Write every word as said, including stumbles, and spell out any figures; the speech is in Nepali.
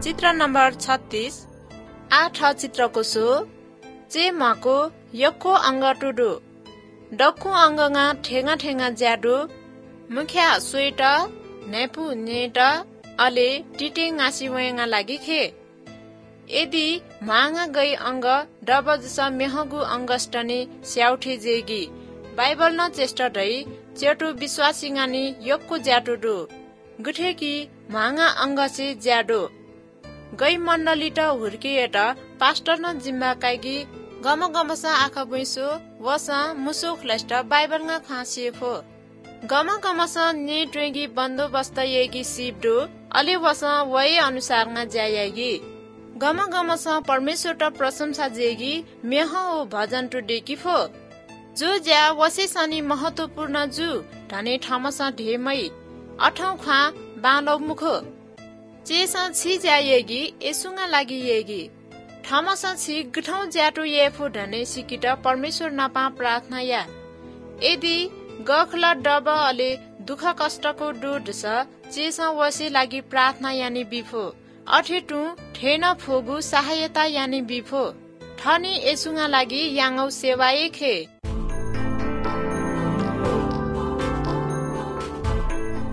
चित्र नम्बर छत्तीस आठ चित्रको सो चे माको यक्को अंग टुडु डक्कु अंगnga ठेंगा ठेंगा ज्याडु मुख्या स्वेट नेपु नेट अले टिटे ngaसी वयंगा लागि खे यदि मांगा गई अंग डबजस मेहगु अंगस्टने स्याउठे जेगी बाइबल न चेष्टा दै चेटु विश्वासिंगानी यक्को ज्याटु दु गुठेकी मांगा अंगसे ज्याडो गई मण्डली त हुर्किएट पास्टर न जिम्मा काइगी गम गमसा आँखा बुइसो वसा मुसुख लस्ट बाइबलnga खासिएफो गम गमसा ने ट्वेगी बन्दोबस्त येगी सिपडो अलि वसा वय अनुसारमा ज्यायगी गम गमसा परमेश्वर त प्रशंसा जेगी मेह ओ भजन टु डेकिफो जो ज्या वसे सनी महत्वपूर्ण जु धने ठामसा ढेमै अठौ खा बालो मुखो चेसा छि ज्यायगी एसुङा लागि येगी ठामसा छि गठौ ज्याटु येफो धने सिकिट परमेश्वर नपा प्रार्थना या यदि गखला डब अले दुख कष्टको डुड छ चेसा वसे लागि प्रार्थना यानी बिफो अठेटु ठेन फोगु सहायता यानी बिफो ठनी एसुङा लागि याङौ सेवाए खे